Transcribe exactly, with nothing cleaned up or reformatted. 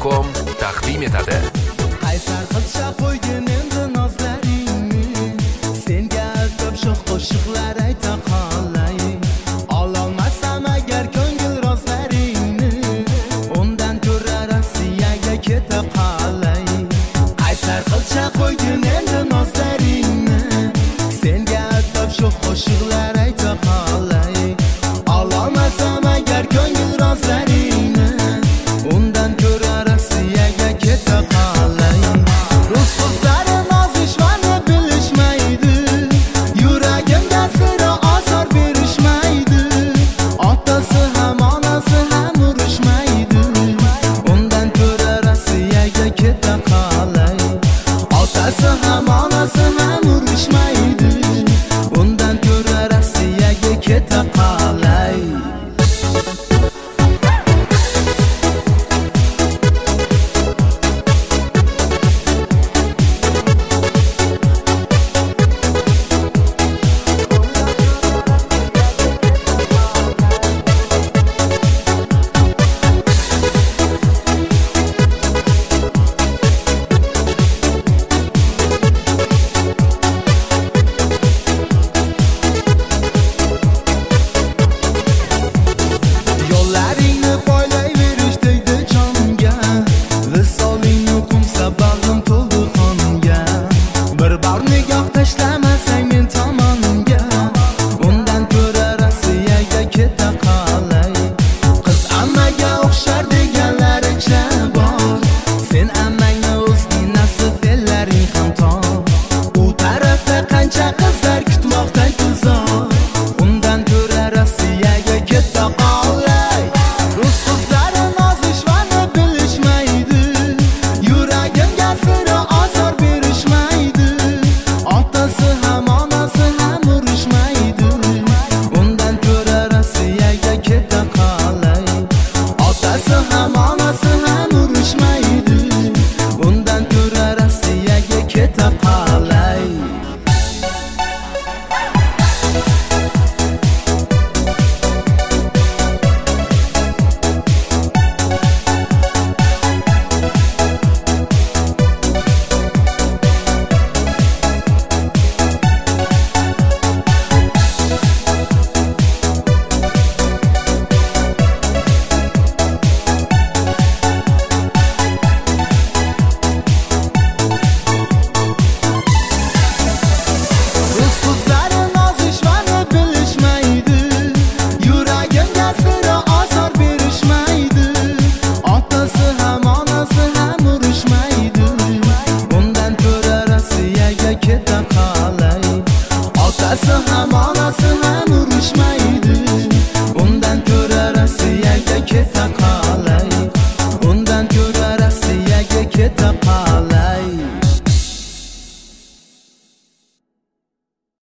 com taqdim etadi. Qaysar qizcha qo'ygin endi nozlaringni, senga sho'x qo'shiqlar ayta qolay. Ololmasam agar ko'ngil rozlaringni, undan ko'ra Rossiyaga keta qolay. Qaysar qizcha qo'ygin endi nozlaringni, senga sho'x qo'shiqlar ayta qolay. Ololmasam agar ko'ngil rozlaringni, undan ko'ra Rossiyaga keta qolay. Rus qizlari nozishmani bilishmaydi, yuragimga sira osor berishmaydi. Otasi ham onasi ham urushmaydi, undan ko'ra Rossiyaga keta qolay. Otasi ham onasi ham urushmaydi, undan ko'ra Rossiyaga keta qolay. Yo'llaringni poylayverish tegdi jonga, visolingni qumsa bag'rim to'ldi qonga. Bir bor nigoh tashlamasang men tomonga, undan ko'ra Rossiyaga keta qolay. Qiz ammaga o'xshar deganlaricha bor, sen ammangni o'zing nasib fe'llaring ham tor. U tarafda qancha qizlar kutmoqda intizor, undan ko'ra Rossiyaga keta qolay. Rus qizlari nozishmani bilishmaydi, yuragimga sira osor berishmaydi. Otasi ham onasi ham urushmaydi, undan ko'ra Rossiyaga keta qolay. Otasi ham onasi ham urushmaydi, undan ko'ra Rossiyaga keta qolay. Rus qizlari nozishmani bilishmaydi, yuragimga sira osor berishmaydi. Otasi ham onasi ham urushmaydi, undan ko'ra Rossiyaga keta qolay. Otasi ham onasi ham urushmaydi, undan ko'ra Rossiyaga keta qolay. Undan ko'ra Rossiyaga keta qolay.